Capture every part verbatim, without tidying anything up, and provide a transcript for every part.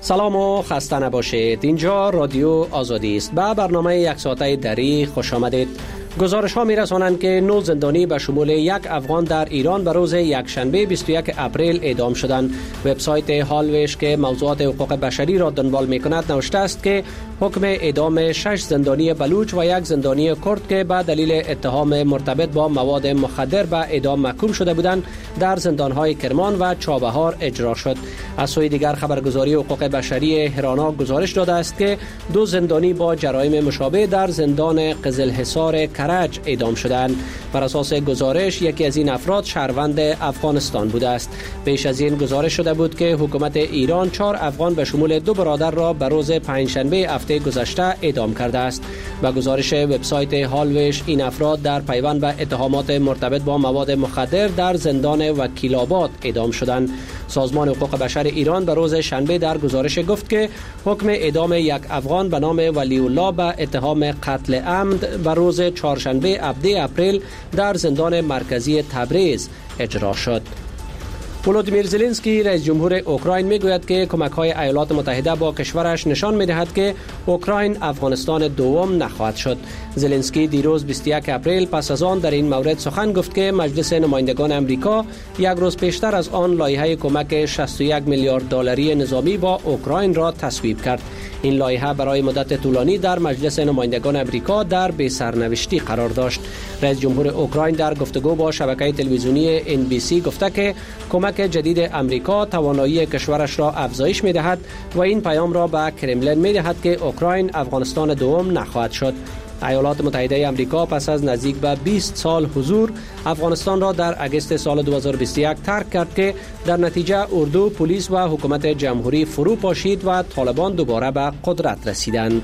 سلام و خسته نباشید. اینجا رادیو آزادی است. به برنامه یک ساعته دری خوش آمدید. گزارش ها می رسانند که نه زندانی به شمول یک افغان در ایران به روز یکشنبه بیست و یک اپریل اعدام شدند. وبسایت هالویش که موضوعات حقوق بشری را دنبال می کند نوشته است که حکم اعدام شش زندانی بلوچ و یک زندانی کرد که به دلیل اتهام مرتبط با مواد مخدر به اعدام محکوم شده بودند در زندانهای کرمان و چابهار اجرا شد. از سوی دیگر خبرگزاری حقوق بشری هرانا گزارش داده است که دو زندانی با جرایم مشابه در زندان قزلحصار کرج اعدام شدند. بر اساس گزارش یکی از این افراد شهروند افغانستان بوده است. پیش از این گزارش شده بود که حکومت ایران چهار افغان به شمول دو برادر را به روز پنجشنبه هفته گذشته اعدام کرده است. با گزارش وبسایت هالویش این افراد در پیوند به اتهامات مرتبط با مواد مخدر در زندان وکیل‌آباد اعدام شدند. سازمان حقوق بشر ایران به روز شنبه در گزارش گفت که حکم اعدام یک افغان به نام ولی الله به اتهام قتل عمد به روز چهارشنبه هفده اپریل در زندان مرکزی تبریز اجرا شد. ولودیمیر زلنسکی رئیس جمهور اوکراین میگوید که کمک‌های ایالات متحده با کشورش نشان می‌دهد که اوکراین افغانستان دوم نخواهد شد. زلنسکی دیروز بیست و یک اپریل پس از آن در این مورد سخن گفت که مجلس نمایندگان امریکا یک روز پیشتر از آن لایحه کمک شصت و یک میلیارد دلاری نظامی با اوکراین را تصویب کرد. این لایحه برای مدت طولانی در مجلس نمایندگان امریکا در بی سرنوشتی قرار داشت. رئیس جمهور اوکراین در گفتگو با شبکه تلویزیونی ان بی سی گفته که کمک جدید امریکا توانایی کشورش را افزایش می‌دهد و این پیام را به کرملین می‌دهد که اوکراین افغانستان دوم نخواهد شد. ایالات متحده آمریکا پس از نزدیک به بیست سال حضور افغانستان را در اگست سال دو هزار و بیست و یک ترک کرد که در نتیجه اردو، پلیس و حکومت جمهوری فرو پاشید و طالبان دوباره به قدرت رسیدند.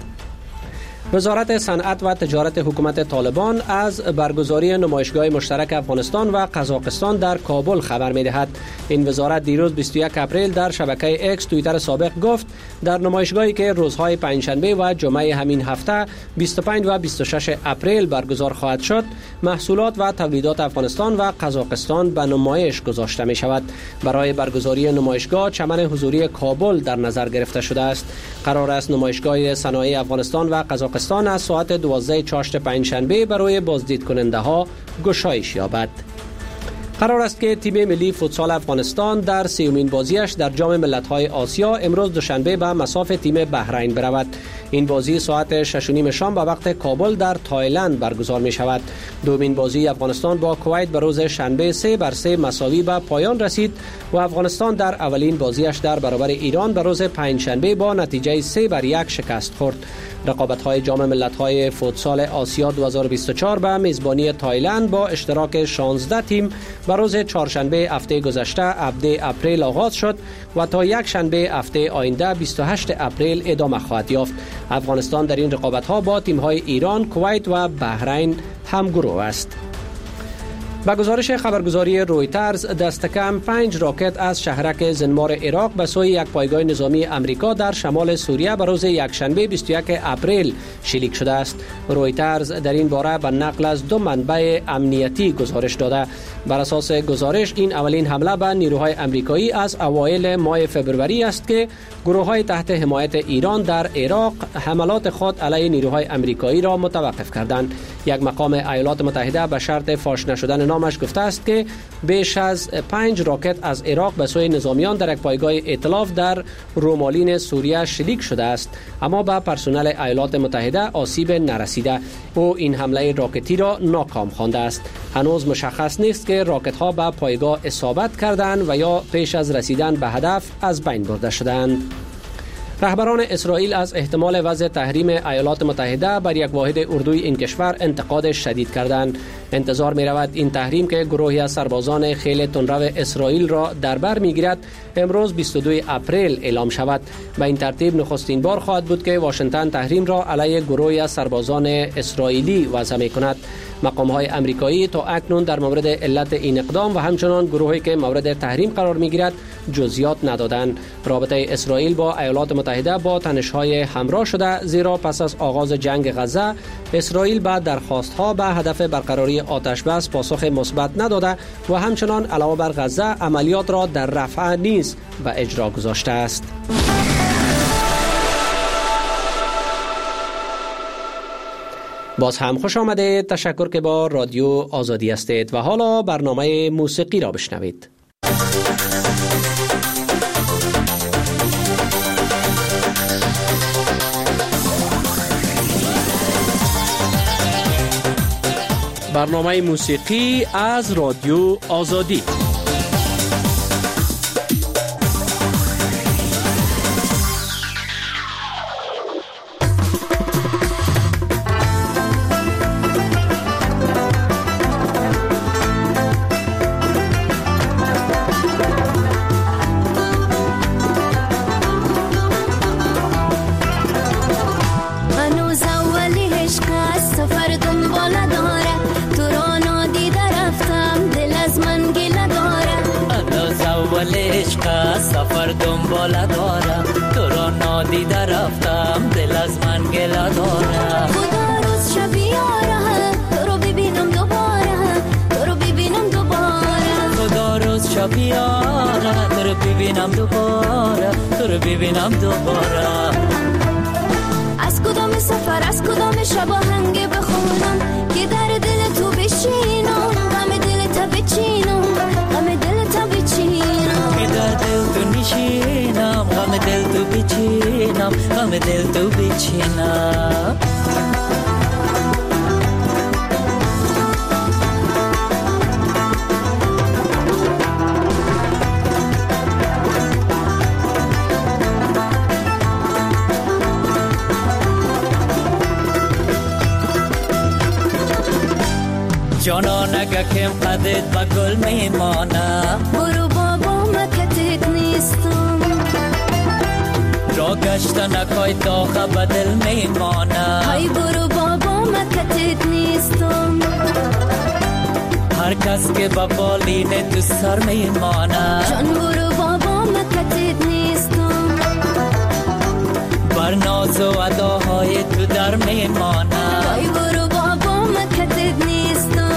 وزارت صنعت و تجارت حکومت طالبان از برگزاری نمایشگاه مشترک افغانستان و قزاقستان در کابل خبر می‌دهد. این وزارت دیروز بیست و یک اپریل در شبکه اکس توییتر سابق گفت در نمایشگاهی که روزهای پنجشنبه و جمعه همین هفته بیست و پنج و بیست و شش اپریل برگزار خواهد شد، محصولات و تولیدات افغانستان و قزاقستان به نمایش گذاشته می شود. برای برگزاری نمایشگاه چمن حضوری کابل در نظر گرفته شده است. قرار است نمایشگاه صنایع افغانستان و قزاقستان از ساعت دوازده چاشت پنجشنبه برای بازدید کننده ها گشایش یابد. قرار است که تیم ملی فوتسال افغانستان در سیومین بازیش در جام ملت‌های آسیا امروز دوشنبه به مصاف تیم بحرین برود. این بازی ساعت شش و نیم شام به وقت کابل در تایلند برگزار می شود. دومین بازی افغانستان با کویت به روز شنبه سه بر سه مساوی به پایان رسید و افغانستان در اولین بازیش در برابر ایران به روز پنجشنبه با نتیجه سه بر یک شکست خورد. رقابت‌های جام ملت‌های فوتسال آسیا دو هزار و بیست و چهار به میزبانی تایلند با اشتراک شانزده تیم به روز چهارشنبه هفته گذشته هفده اپریل آغاز شد و تا یک شنبه هفته آینده بیست و هشت اپریل ادامه خواهد یافت. افغانستان در این رقابت‌ها با تیم‌های ایران، کویت و بحرین همگروه است. با گزارش خبرگزاری رویترز دست کم پنج راکت از شهرک زنمار عراق به سوی یک پایگاه نظامی امریکا در شمال سوریه به روز یکشنبه بیست و یک اپریل شلیک شده است. رویترز در این باره به نقل از دو منبع امنیتی گزارش داده. بر اساس گزارش این اولین حمله به نیروهای امریکایی از اوایل ماه فوریه است که گروه‌های تحت حمایت ایران در عراق حملات خود علیه نیروهای امریکایی را متوقف کردند. یک مقام ایالات متحده به شرط فاش نشدن نامش گفته است که بیش از پنج راکت از عراق به سوی نظامیان در یک پایگاه ائتلاف در رومالین سوریه شلیک شده است، اما به پرسنل ایالات متحده آسیب نرسیده. او این حمله راکتی را ناکام خوانده است. هنوز مشخص نیست که راکت ها به پایگاه اصابت کردند و یا پیش از رسیدن به هدف از بین برده شدند. رهبران اسرائیل از احتمال وضع تحریم ایالات متحده بر یک واحد اردوی این کشور انتقاد شدید کردند. انتظار می رود این تحریم که گروهی از سربازان خیل تندرو اسرائیل را در بر می گیرد امروز بیست و دو اپریل اعلام شود. به این ترتیب نخستین بار خواهد بود که واشنگتن تحریم را علیه گروهی از سربازان اسرائیلی وضع می کند. مقام‌های امریکایی تا اکنون در مورد علت این اقدام و همچنان گروهی که مورد تحریم قرار می‌گیرد جزئیات ندادند. رابطه اسرائیل با ایالات متحده با تنش‌های همراه شده، زیرا پس از آغاز جنگ غزه اسرائیل به درخواست‌ها به هدف برقراری آتش‌بس پاسخ مثبت نداده و همچنان علاوه بر غزه عملیات را در رفح نیز به اجرا گذاشته است. باز هم خوش آمدید. تشکر که با رادیو آزادی هستید و حالا برنامه موسیقی را بشنوید. برنامه موسیقی از رادیو آزادی. سفر دنباله دارم، تو را نادیده رفتم، دل از من گله دارم. خدا روز شب یاره، تو رو ببینم دوباره، تو رو ببینم دوباره. خدا روز شب یاره، تو رو ببینم دوباره، تو رو ببینم دوباره. از کدام سفر، از کدام شب آهنگ بخونم که در دل تو بشینم، غم دل تا بچینم، غم دل تا بچینم. که در دل تو نشینم، غم دل تو بچینم، غم دل تو بچینم. جانان اگه کم قدت با گل میمانم، برو بابا مکتت نیستم. را گشتن اکای داخه به دل میمانم. های برو بابا مکتت نیستم. هر کس که با بالین تو سر میمانم. جان برو بابا مکتت نیستم. بر ناز و اداهای تو در میمانم. های برو بابا مکتت نیستم.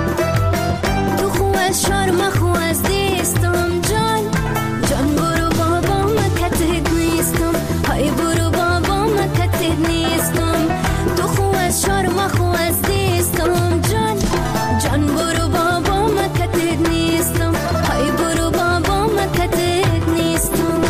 از شرم خو از دیستم جان، جان برو بابا مکتت نیستم. های برو بابا مکتت نیستم. تو خو از شرم خو از دیستم جان، جان برو بابا مکتت نیستم. های برو بابا مکتت نیستم.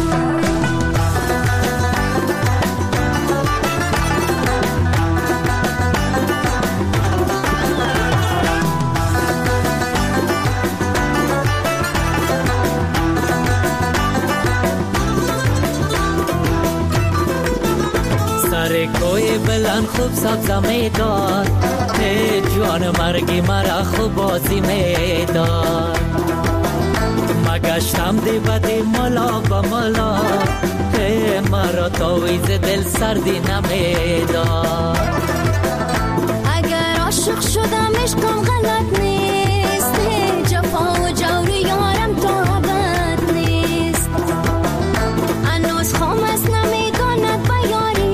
کوی بلند خوب سبزه میداد، ای جوان مرگی مرا خوب بازی میداد. مگشتم دی بدی ملا با ملا، ای مرا تاویز دل سردی نمیداد. اگر عاشق شدم عشقم غلط نیست، جفا و جور یارم تابت نیست. انوز خام از نمیداند بیاری،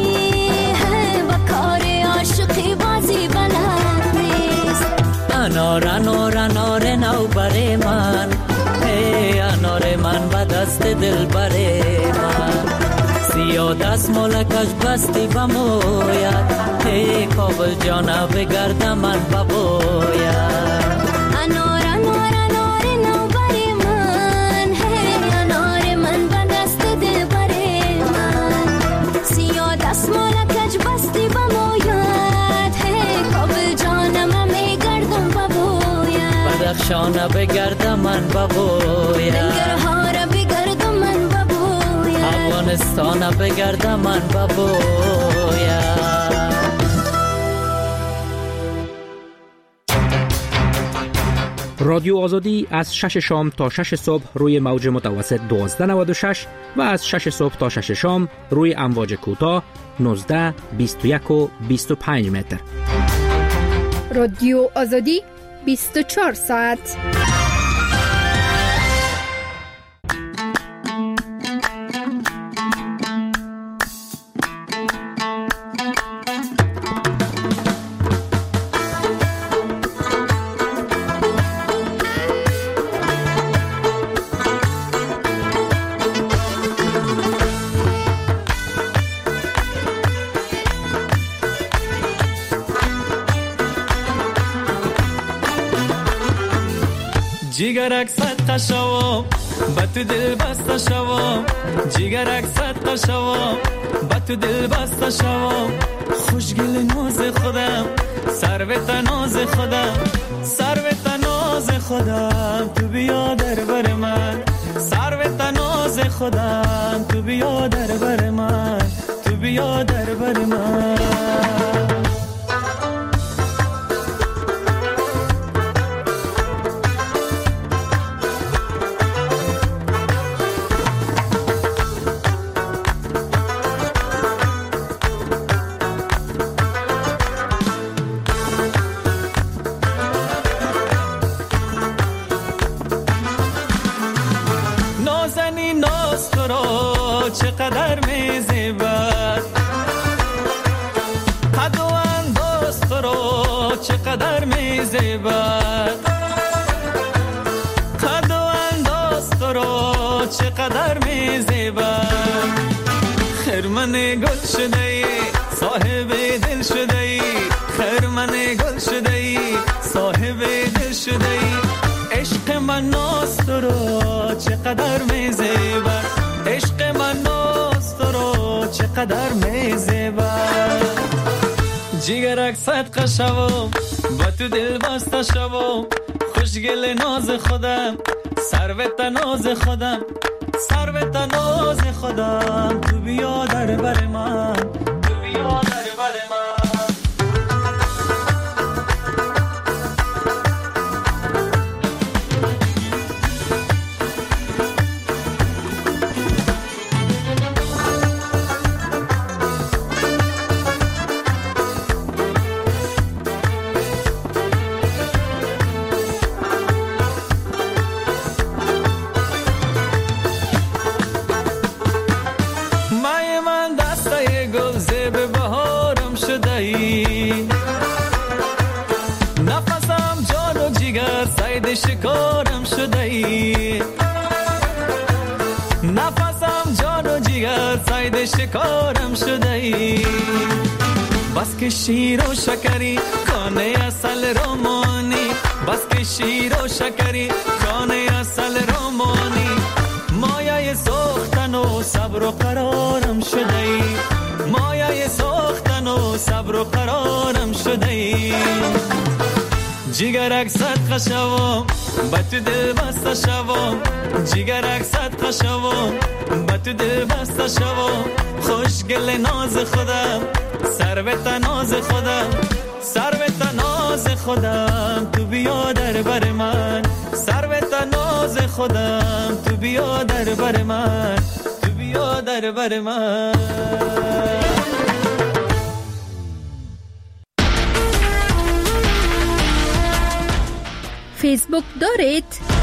بازی بلد نیست. انار انار انار نو بره من، ای انار من به دست دل بره من. سیاه دست ملکش بستی بموید، ای کابل جانا بگرد من ببوید. انار انار انار نو بره من، ای انار من به دست دل بره من. سیاه دست ملکش بستی بموید، بدخشانه بگردم من ببوید. ننگرهار بگردم من ببوید. افغانستان بگردم من ببوید. رادیو آزادی از شش شام تا شش صبح روی موج متوسط دوازده نود و شش و از شش صبح تا شش شام روی امواج کوتاه نوزده، بیست و یک و بیست و پنج متر. رادیو آزادی بیست و چهار ساعت. جیگرک صدقه شوم با تو دل بسته شوم جیگرک صدقه شوم با تو دل بسته شوم خوشگل ناز خودم سروت ناز خودم سروت ناز خودم تو بیا در بر من سروت ناز خودم تو بیا در بر من تو بیا در بر من چقدر میزیبد قد و انداز تو رو چقدر میزیبد قد و انداز تو رو چقدر میزیبد خرمن گل شده ای صاحب دل شده ای خرمن گل شده ای صاحب دل شده ای عشق من ناز تو رو چقدر میزیبد عشق من ناز تو رو چقدر میزیبد جیگرک صدقه شوم با تو دل بسته شوم خوشگل ناز خودم سروت ناز خودم سروت ناز خودم تو بیا در بر من تو بیا در بر من نفسم جان و جگر صید شکارم شده ای نفسم جان و جگر صید شکارم شده ای بس که شیر و شکری کانه اصل رومانی بس که شیر و شکری کانه اصل رومانی مایه سوختن و صبر و قرارم شده ای مایه سوختن و صبر و قرارم شده ای جیگرک صدقه شوم با تو دل بسته شوم جیگرک صدقه شوم با تو دل بسته شوم خوشگل ناز خودم سروت ناز خودم سروت ناز خودم تو بیا در بر من سروت ناز خودم تو بیا در بر من تو بیا در بر من فیسبوک دارید؟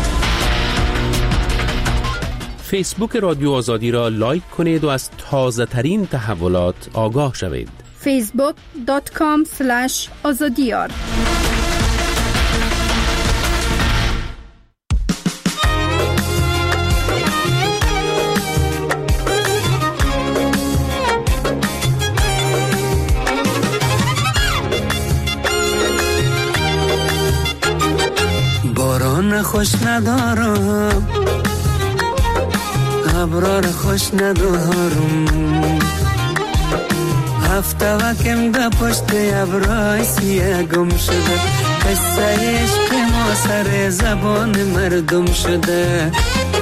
فیسبوک رادیو آزادی را لایک کنید و از تازه ترین تحولات آگاه شوید. فیسبوک دات کام اسلش آزادیار باران خوش ندارم ابرار خوش ندارم هفته وکم ده پشت ابرای سیه گم شده قصه عشق ما سر زبان مردم شده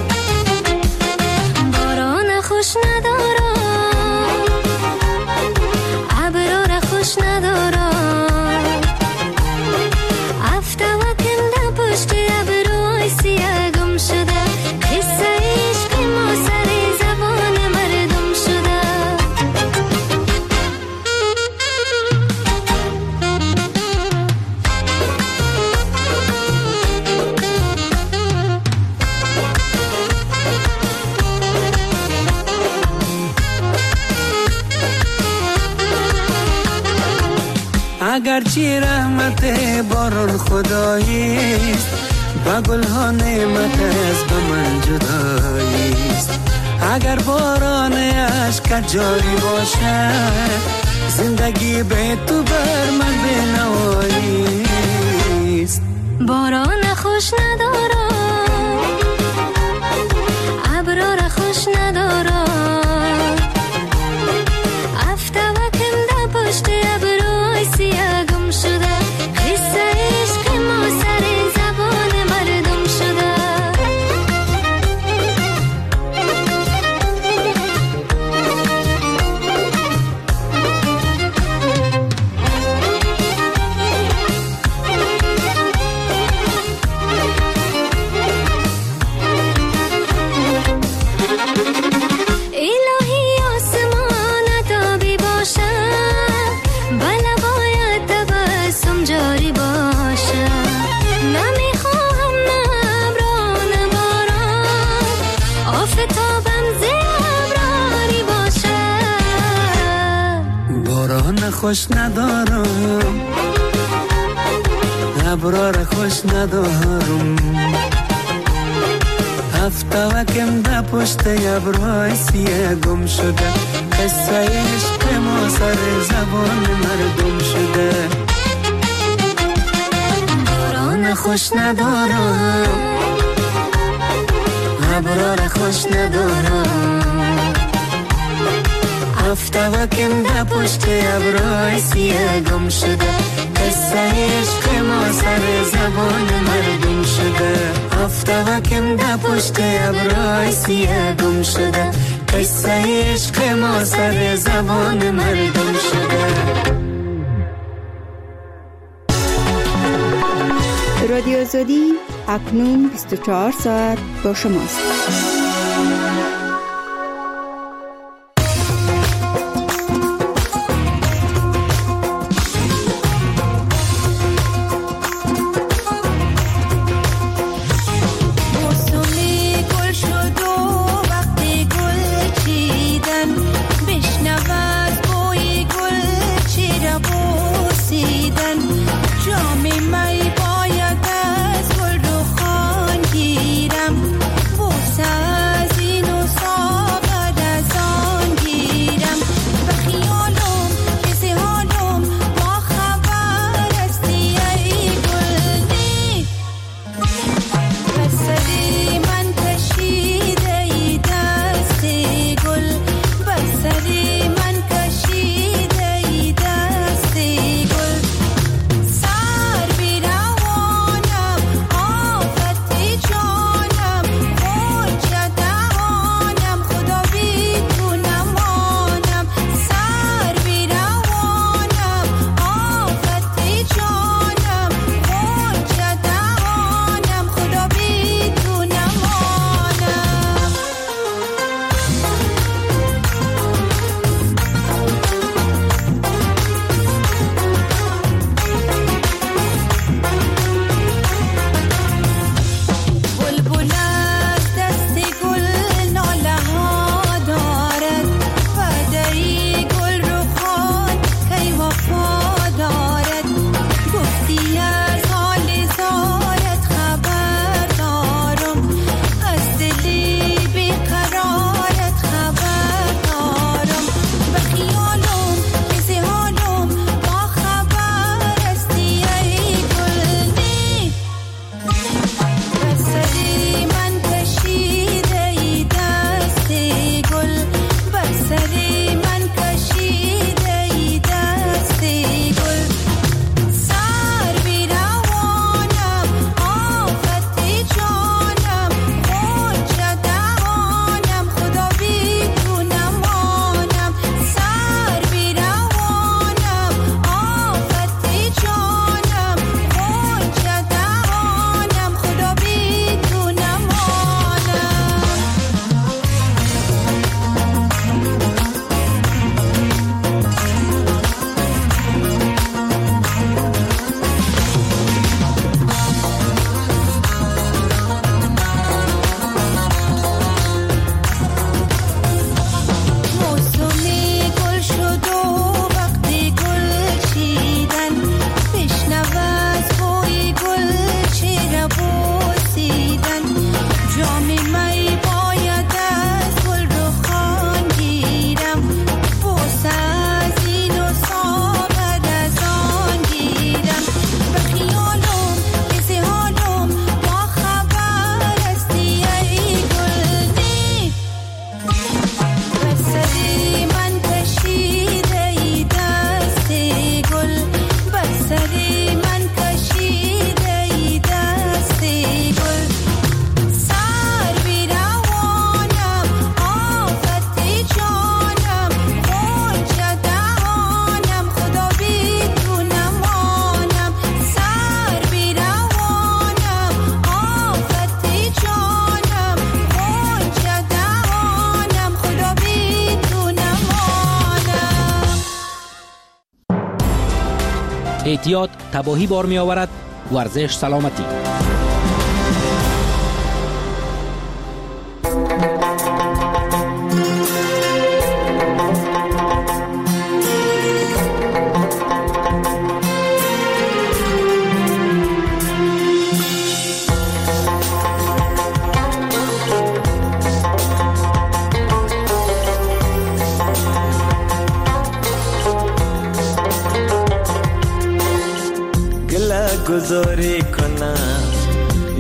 باران خوش ندارم ابرار خوش ندارم هفته وکم ده پشت ابرای سیه گم شده قصه عشق ما سر زبان مردم شده اگرچه رحمت باران خداییست با گلها نعمت از به من جداییست اگر باران عشق جاری باشه زندگی به تو بر من بنواییست باران خوش ندارم خوش ندارم، ابرار خوش ندارم. هفته وکم ده پشت ابرای سیه گم شده، قصه عشق ما سر زبان مردم شده. باران خوش ندارم، ابرار خوش ندارم. هفته وکم ده پشت ابرای سیه گم شده، قصه عشق ما سر زبان مردم شده. هفته وکم ده پشت ابرای سیه گم شده، قصه عشق ما سر زبان مردم شده. رادیو آزادی اکنون بیست و چهار ساعت با شماست. احتیاط تباهی بار می آورد. ورزش سلامتی.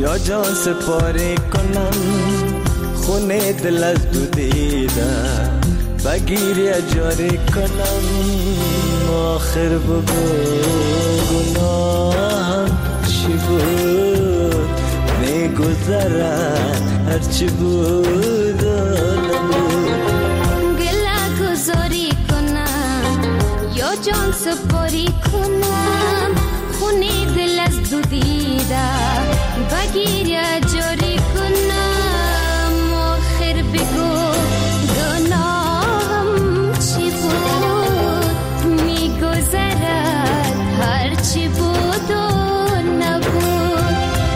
یا جان سپاری کنم خونه دل از دو دیده بگیری اجاری کنم آخر بگو گناهم چی بود میگذرد هرچی بود و نبود گله گذاری کنم یا جان سپاری کنم خونه دل از دو دیده بگیری اجاری کنم آخر بگو گناهم چی بود میگذرد هرچی بود و نبود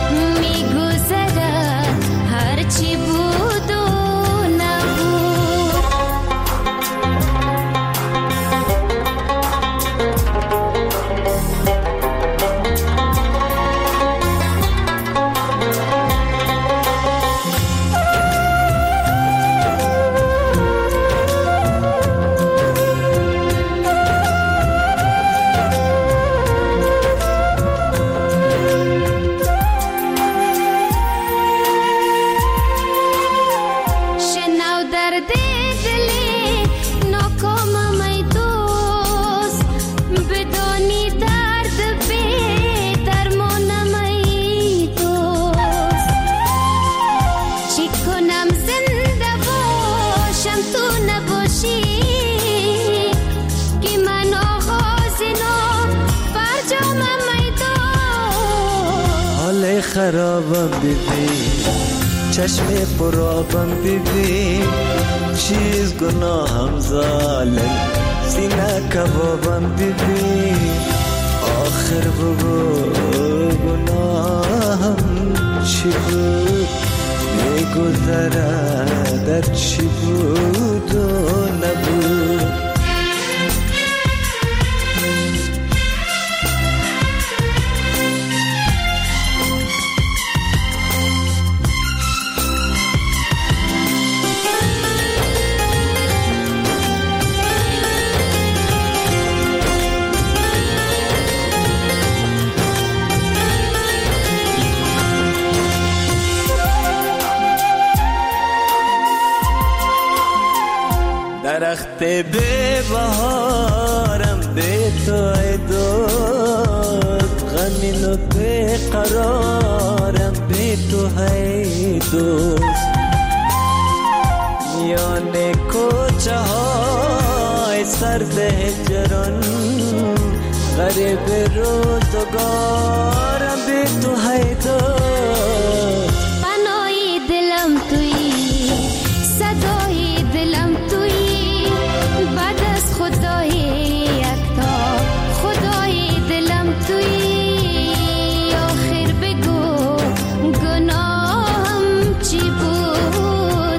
میگذرد هرچی بود و نبود خرابم ببین چشم پرابم ببین چیز گناهم ظالم سینه کبابم ببین آخر بگو گناهم چی بود میگذره در چی بود و نبود درخت به بهارم به تو ای دوست غمین و به قرارم به تو ای دوست میان کوچه های سرد هجران غریب روزگارم به تو ای دوست پناهی دلم تویی صدای دلم تویی بعد از خدای یکتا خدای دلم تویی آخر بگو گناهم چی بود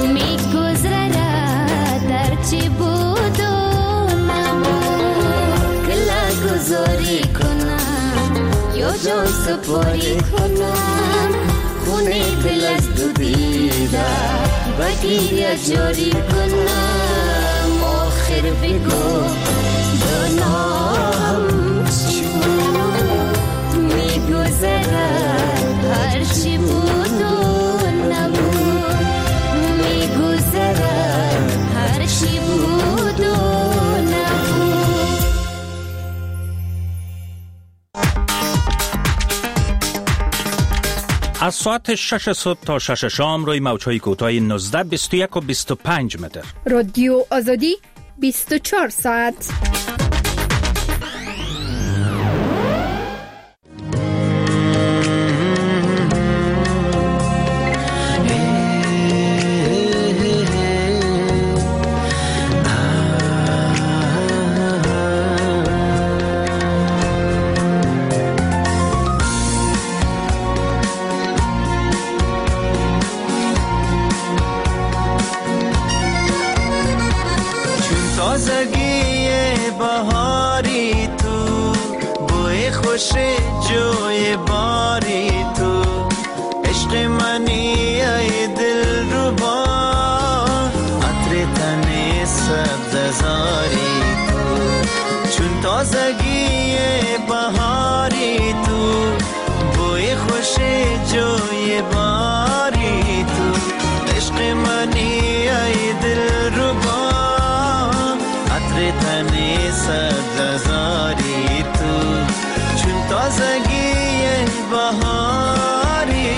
میگذره در چی بود و نبود گله گذاری کنم یا جان سپاری کنم خونه دل از دو دیده بگیری اجاری کنم آخر بگو گناهم چی بود میگذرد هرچی بود و نبود میگذرد هرچی بود و نبود از ساعت شش صبح تا شش شام روی موج‌های کوتاه نوزده بیست و یک و بیست و پنج متر. رادیو آزادی بیست و چهار ساعت. تازگی بهاری تو بوی خوش جوی باری تو عشق منی ای دل ربا عطر تن سبززاری تو چون تازگی بهاری تو بوی خوش خوش جای باری تو، عشق منی ای دل رو با عطر تنی سبززاری تو، چون تازگی بهاری.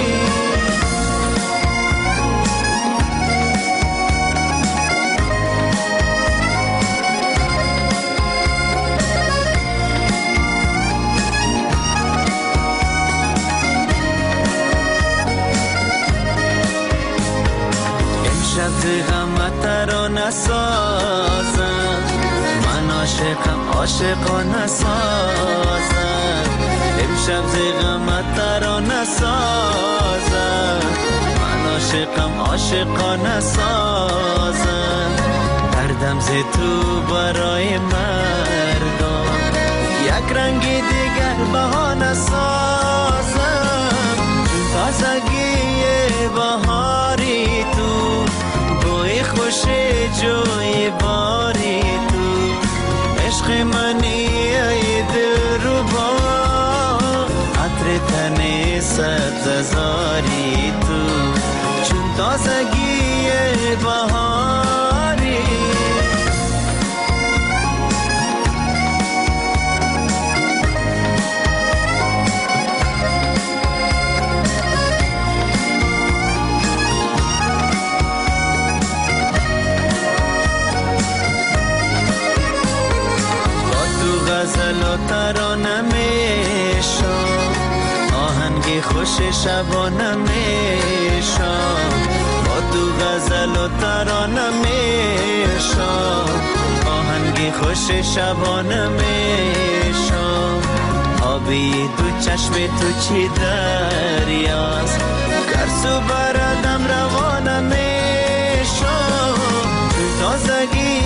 امشب غمت ترانه سازم، من عاشقم عاشقانه سازم. امشب غمت ترانه سازم، من عاشقم عاشقانه سازم. دردم ز تو برای مردم، یک رنگ دیگر بهانه سازم. چون تازگی بهاری تو، بوی خوش جوی باری تو، عشق منی ای دل رو با عطر تنی سبززاری تو، چون تازگی بهاری. غزل و ترانه میشم، آهنگ خوش شبانه میشم. با تو غزل و ترانه میشم، آهنگ خوش شبانه میشم. آبی دو چشم تو چی دریاست، گرسو بردم روانه میشم. تازگی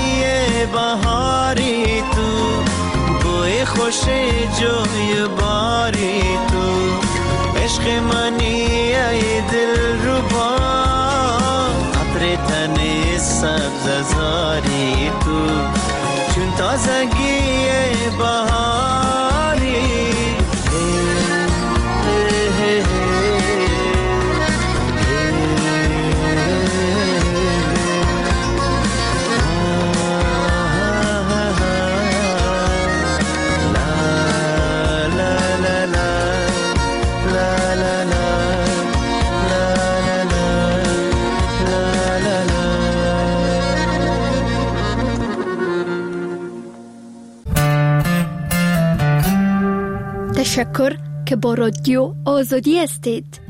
بهاری تو، بوی خوش جوی باری تو، عشق منی ای دل رو با عطر تنی سبززاری تو، چون تازگی بهاری. تشکر که با رادیو آزادی هستید.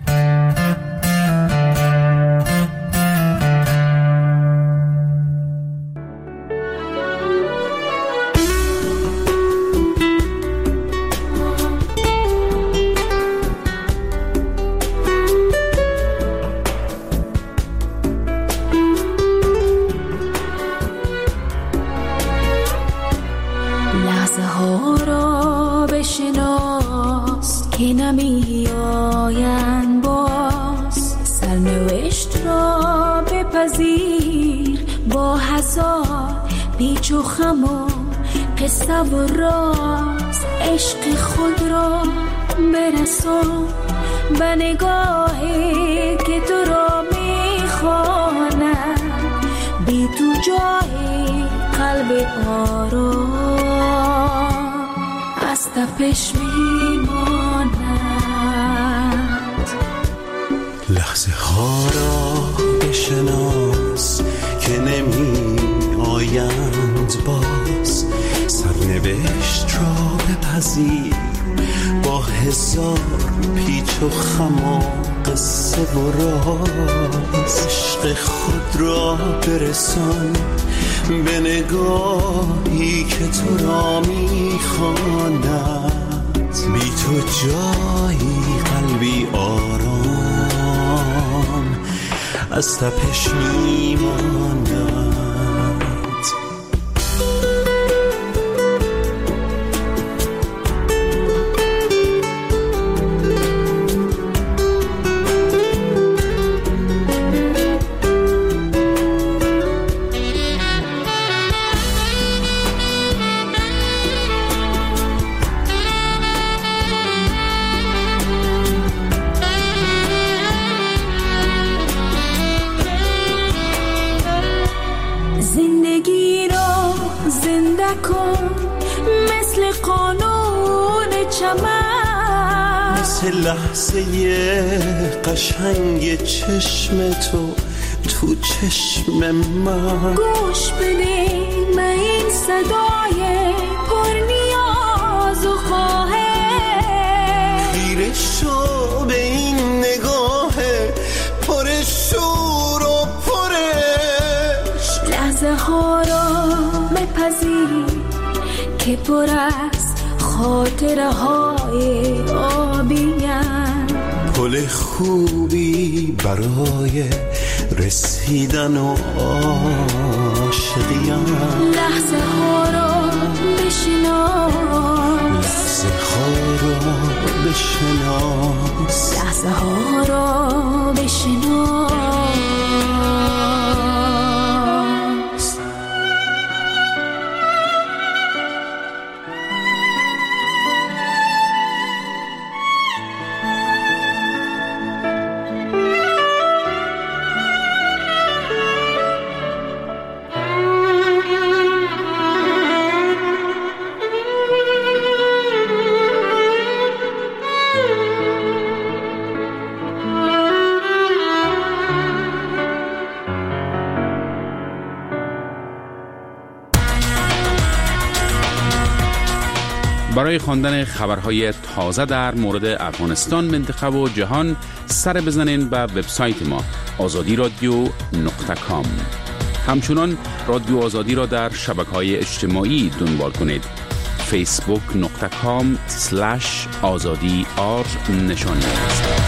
لحظه ها را بشناس که نمی آیند باز، سرنوشت را بپذیر با هزار پیچ و خم و قصه و راز. عشق خود را برسان به نگاهی که تو را می خواند، بی تو جای قلب آرام از تپش می ماند. لحظه ها را بشناس که نمی آیند باز، سرنوشت را بپذیر با هزار پیچ و خم و قصه و راز. عشق خود را برسان به نگاهی که تو را میخواند، بی تو جایی قلبی آرام از تپش میماند. کن مثل قانون چمن، مثل لحظه قشنگ چشم تو تو چشم من. گوش بده من این صدای پر نیاز و خواهش، خیره شو به این نگاه پر شور و پرش. لحظه ها را بپذیر که پر از خاطره های آبیم، پل خوبی برای رسیدن و عاشقیم. لحظه ها را بشناس، لحظه ها را بشناس، لحظه ها را بشناس. برای خواندن خبرهای تازه در مورد افغانستان، منطقه و جهان سر بزنین به وبسایت ما آزادی رادیو نقطه کام. همچنان رادیو آزادی را در شبکه‌های اجتماعی دنبال کنید. فیسبوک نقطه کام سلش آزادی آر نشان دهید.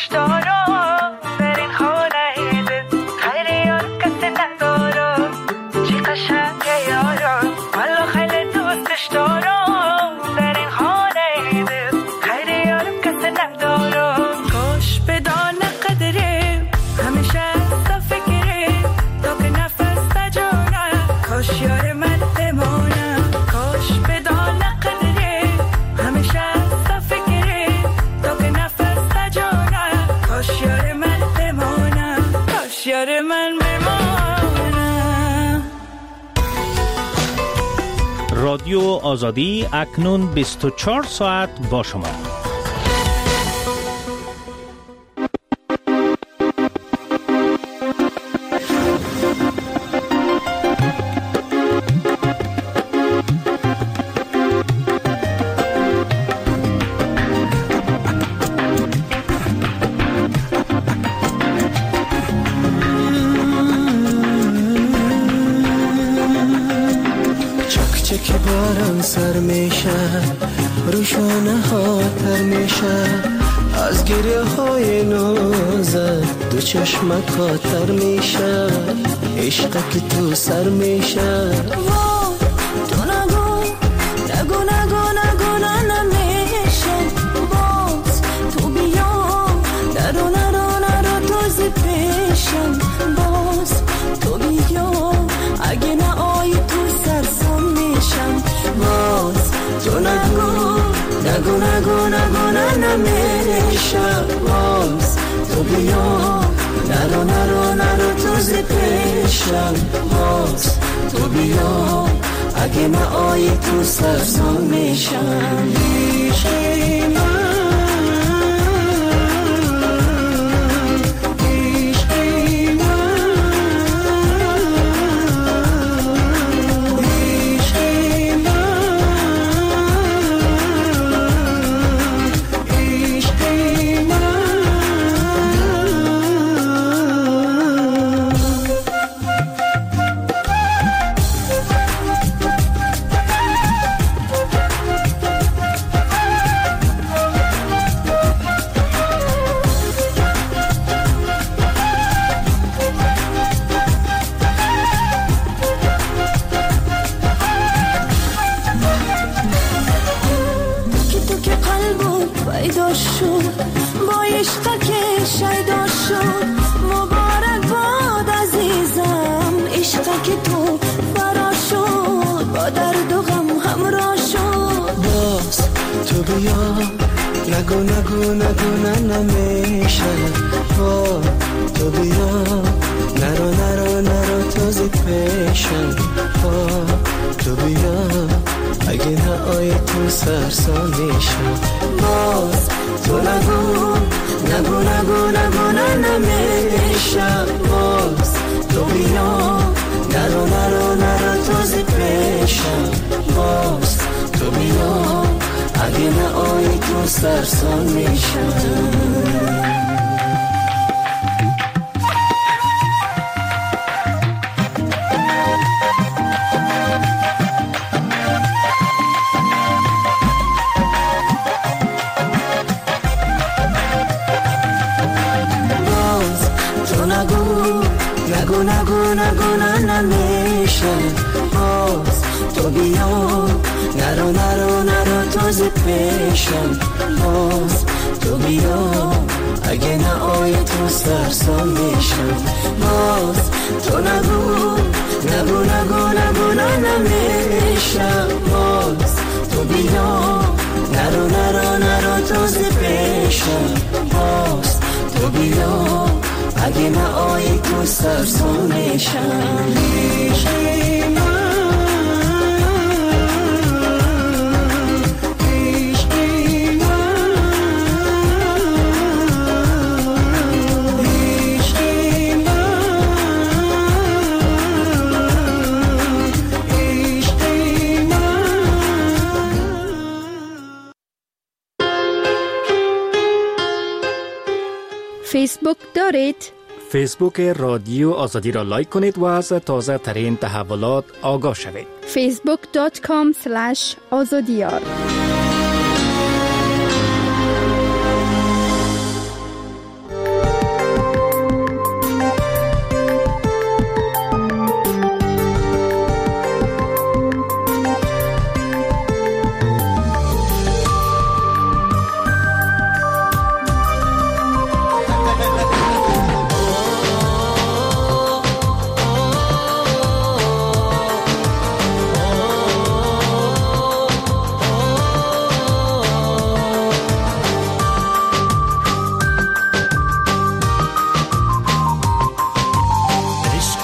دوستش دارم در این خانه دل خیر یار کسی ندارم چی قشنگه یارم والا خیلی دوستش دارم در این خانه دل خیر یار کسی ندارم کاش بدانه قدرم همیشه از فکرم تا که نفس تجانم کاش یار من بمانم کاش بدانه قدرم همیشه از فکرم تا که نفس تجانم کاش یار من بمانم کاش یار من بمانم. رادیو آزادی اکنون بیست و چهار ساعت با شما. که باران سر میشه روشانه ها تر میشه از گریه های نازت دو چشمت خاطر میشه عشق که تو سر میشه تو نگو نگو نگو نگو نمیشه باز تو بیا نرو نرو نرو توزی پیشم باز تو بیا اگه نه آی تو سرسام میشم باز تو نگو نگو نگو نگو نمیشه باز تو بیا نرو نرو نرو توزی پیشم باز تو بیا اگه نه آی تو سرسام میشم عشقی من نگو نگو نگو نمیشه با تو بیا نرو نرو نرو توزی پیشم با تو بیا اگه نه آی تو سرسام میشم باز تو نگو نگو نگو نگو نمیشه باز تو بیا نرو نرو نرو توزی پیشم باز تو بیا اگه نه آی تو سرسام میشم باز تو نگو نگو نگو نگو نمیشه باز تو بیا نرو نرو نرو توزی پیشم باز تو بیا اگه نه آی تو سرسام میشم باز تو نگو نگو نگو نگو نمیشه باز تو بیا نرو نرو نرو توزی پیشم باز تو بیا اگه نه آی تو سرسام میشم عشقی من فیسبوک دارید؟ فیسبوک رادیو آزادی را لایک کنید و از تازه ترین تحولات آگاه شوید. فیسبوک دات کام اسلش آزادیار.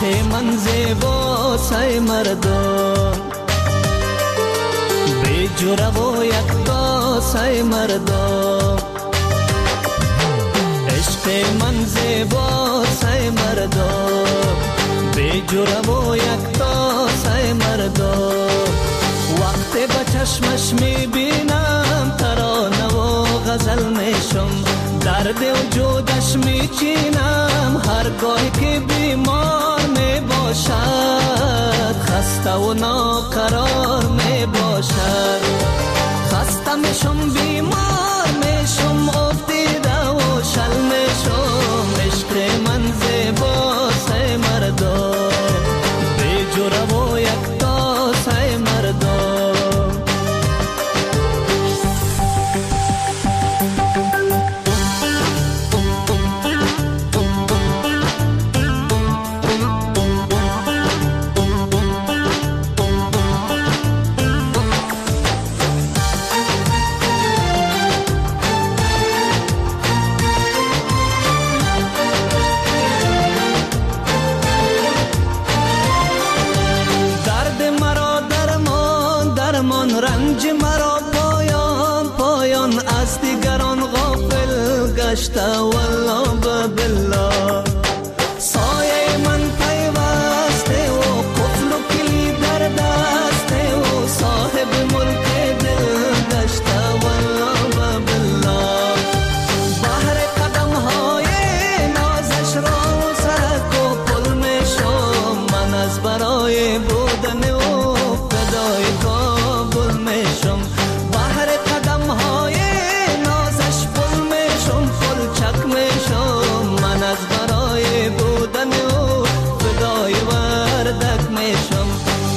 من زیباسای مردم بی جوره و یک داسای مردم عشق من زیباسای مردم بی جوره و یک داسای مردم وقتی با چشمش میبینم ترانه و غزل میشم درد وجودش میچینم هرگاه که بیمار میباشد خسته و ناقرار میباشد خسته میشم بیمار میشم افتیده و شل میشم عشق من زیباسای مردم بی جوره و یک داسای مردم رنج مرا پایان پایان از دیگران غافل گشته والله بالله سایه من پیوسته و قفل و کلید در دسته و صاحب ملک دل گشته والله بالله بحر قدم های نازش را سرک و پل میشم من از برای بودن و فدای کابل میشم بحر قدم های نازش پل میشم پل چک میشم من از برای بودن و فدای وردک میشم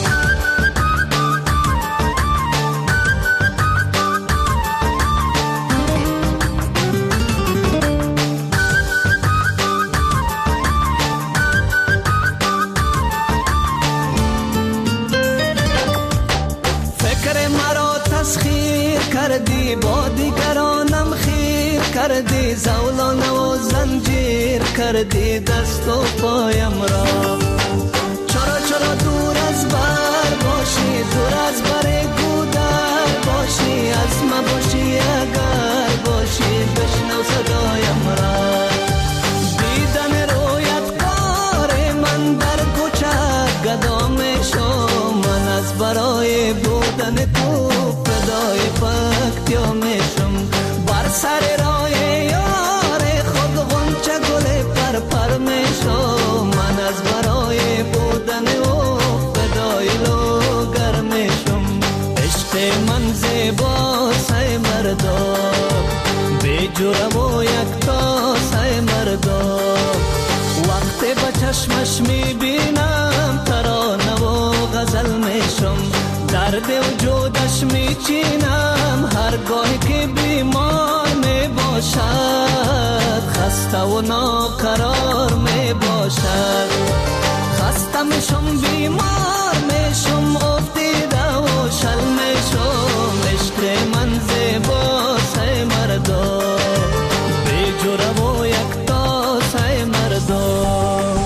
کردی با دیگرانم خیر کردی زولانه و زنجیر کردی دست و پایم را چرا چرا دور از بر باشی دور از بر گودر باشی از ما باشی اگر باشی بشنو صدایم را دیدن رویت کار من در کوچه گدا میشم من از برای بودن تو فدای پکتیا میشم بر سر راه یار خود غنچه گل پر پر میشم من از برای بودن و فدای لوگر میشم عشق من زیباسای مردم بی جوره و یک تاسای مردم وقتی با چشمش میبینم ترانه و غزل میشم درد وجودش میچینم هرگاه که بیمار میباشد خسته و ناقرار میباشد خسته میشم بیمار میشم افتیده و شل میشم عشق من زیباسای مردم بی جوره و یک تاسای مردم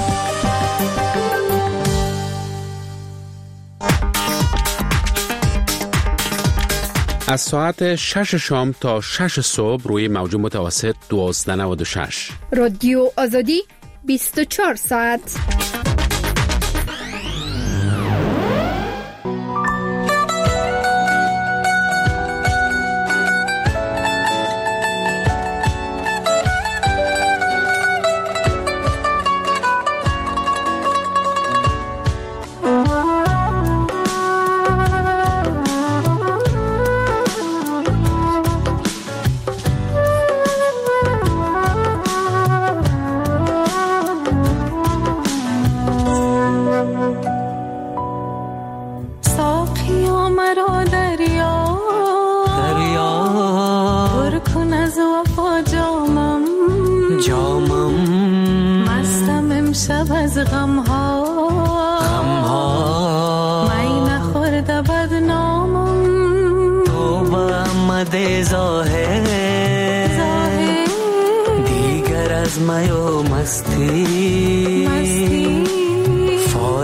از ساعت شش شام تا شش صبح روی موج متوسط دوازده نود و شش رادیو آزادی بیست و چهار ساعت.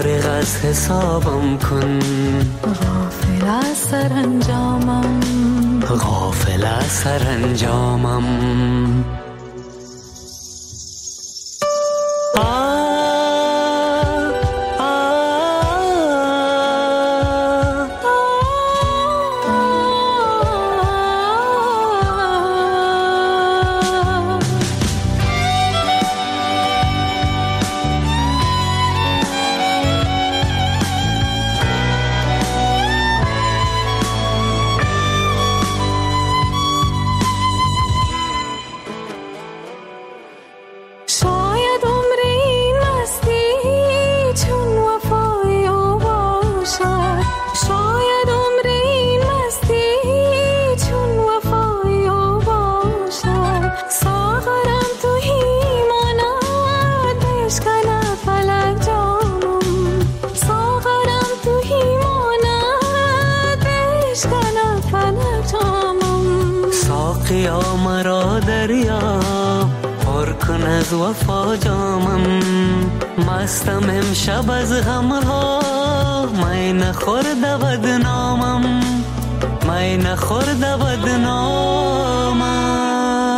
فارغ از حسابم کن. غافل از سرانجامم، غافل از سرانجامم. ساقیا مرا دریا پر کن از وفا جامم. مستم امشب از غمها، می نخورده بدنامم، می نخورده بدنامم.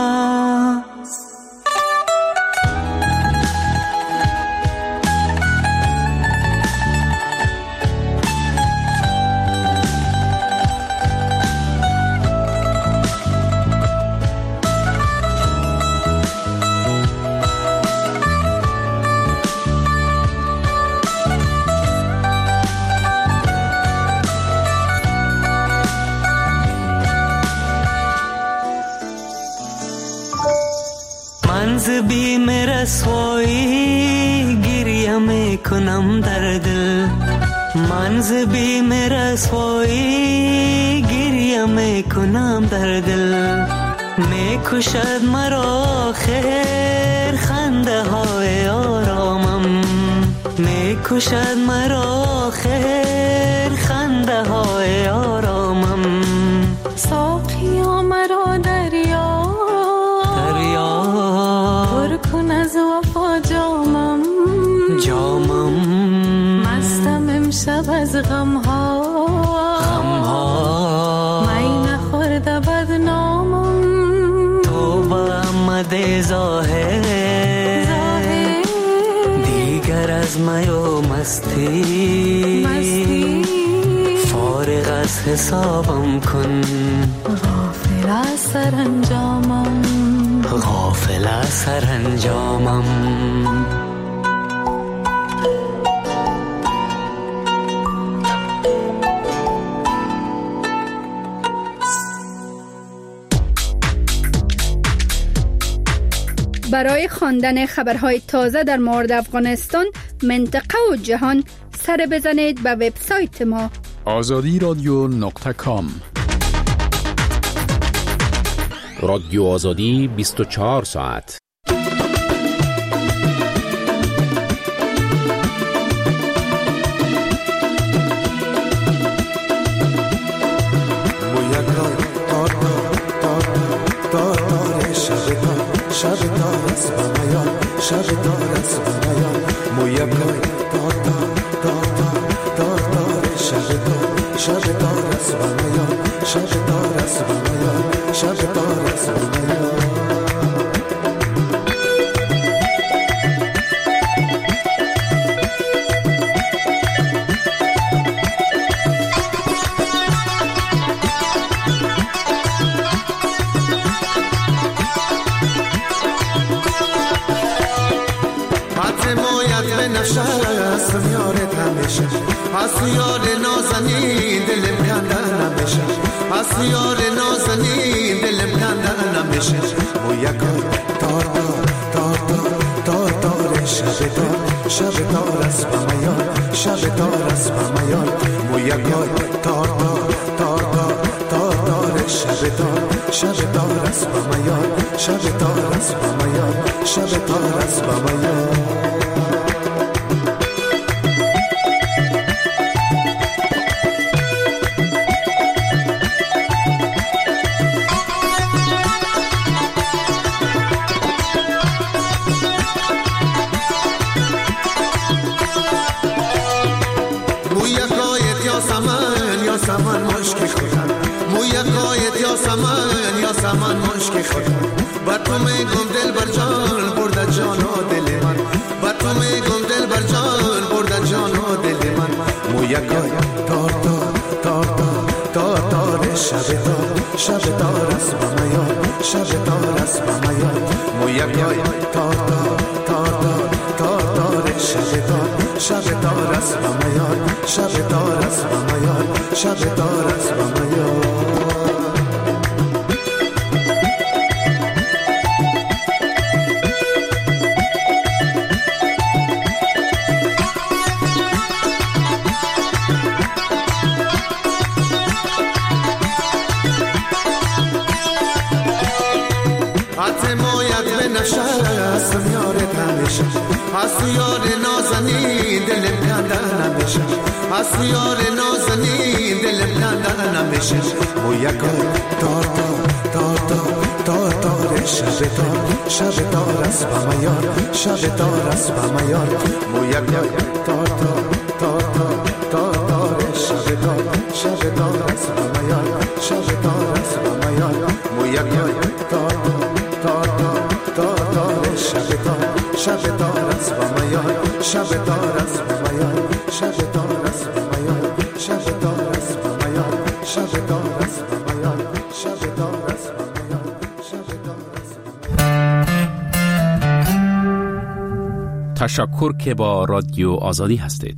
منز بیم رسوایی گریه میکنم در دل. منز بیم رسوایی گریه میکنم در دل. میکشد مرا خیر خنده های آرامم. میکشد مرا خیر خنده های آرامم. ساقیا مرا دریا پر کن از وفا جامم، جامم. مستم امشب از غمها، غمها. می نخورده بدنامم. تو با آمده ظاهر دیگر از می و مستی، مستی. فارغ از حسابم کن. غافل از سرانجامم، غافل از سرانجامم. برای خواندن خبرهای تازه در مورد افغانستان، منطقه و جهان، سر بزنید به وبسایت ما آزادی رادیو نقطه کام. رادیو آزادی بیست و چهار ساعت. شب دار است و میان، شب دار است و میان. مویم لای دار دار دار دار دار شب دار، شب دار است و میان، شب دار است و میان، شب دار است و میان. از یار نازنین دلم کندن نمیشه، از یار نازنین دلم کندن نمیشه. و یکا دار دار دار دار دار دار شب دار، شب دار است و میان، شب دار است و میان. و یکا دار دار دار دار دار دار شب دار، شب دار است و میان، شب دار است و میان، شب دار است و میان. شب تار است با میاد شب تار است با میاد مو یکای تار تار تار تار تار تار شب تار شب تار است با میاد شب تار است با میاد شب تار است با میاد هستی یار نازنی دلم کنده نمیشه هستی یار نازنی دلم کنده نمیشه و یکا تار تار تار تار تار تار شب تار شب تار است با میار شب تار است با میار و یکا تار تار تار تار تار تار شب تار شب تار است با میار شب تار است با میار و یکا تار تار تار تار تار شب تار شب تار است با میار شب تار است با میار شب تار است با میار شب تار است با میار شب تار است با میار شب تار است با میار شب تار است تشکر که با رادیو آزادی هستید.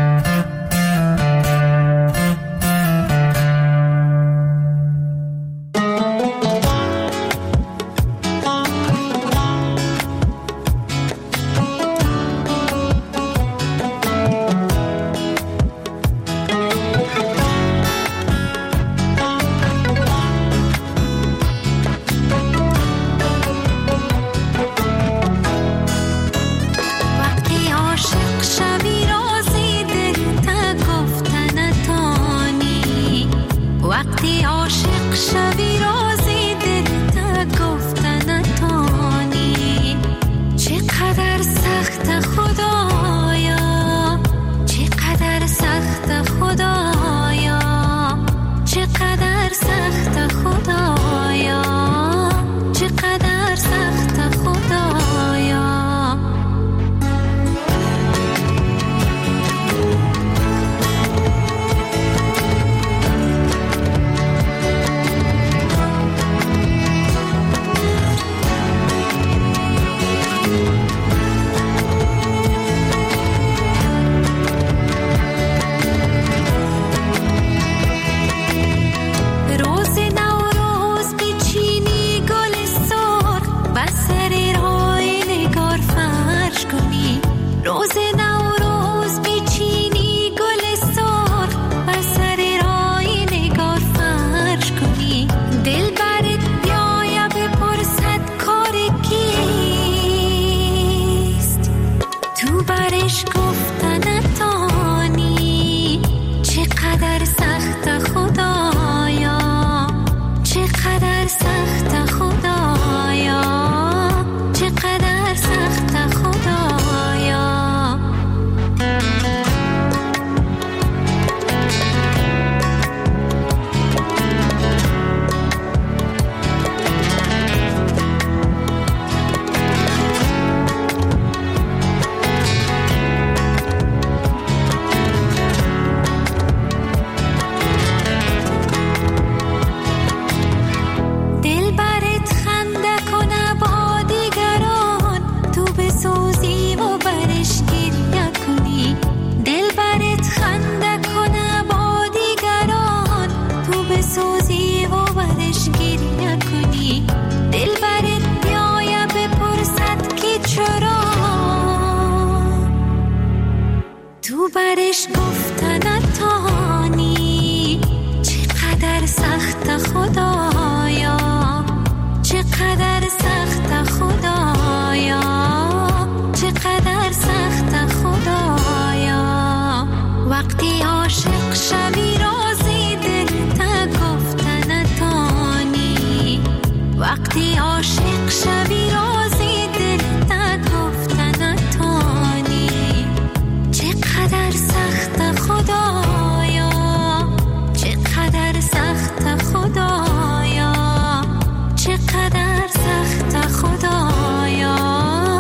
برش گفتن تانی چقدر سخت خدایا چقدر سخت خدایا چقدر سخت خدایا وقتی عاشق شوی رازی دل تا گفتن تانی وقتی عاشق شوی رازی دل تا گفتن تانی چقدر سخت خدایا چقدر سخت خدایا چقدر سخت خدایا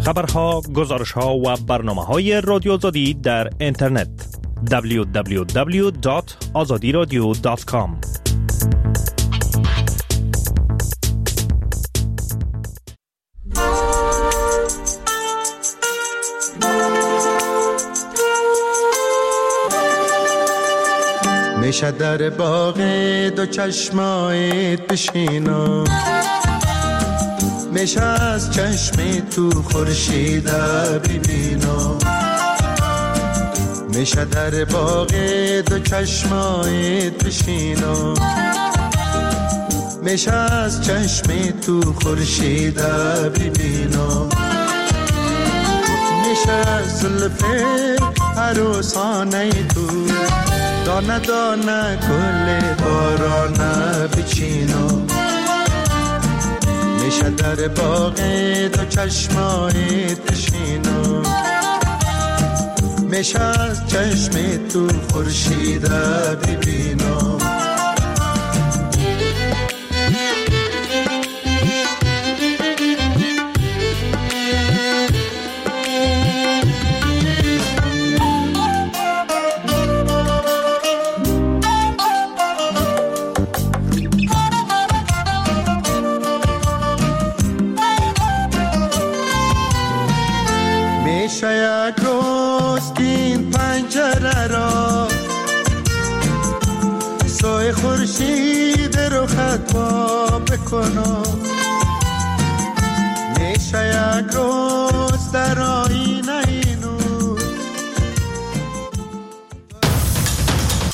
خبرها، گزارشها و برنامه‌های رادیو آزادی در اینترنت دبلیو دبلیو دبلیو دات آزادی رادیو دات کام. میشه در باغ دو چشمایت بشینم، میشه از چشم تو خورشید ببینم، میشه در باغ دو چشمایت بشینم، میشه از چشم تو خورشید ببینم، میشه از زلف عروسانه تو دانه دانه گل بارانه بچینم، میشه در باغ دو چشمایت بشینم، میشه از چشم تو خورشید ببینم. یک روز این پنجره را سوی خورشید رو خطا بکنم، میشه یک روز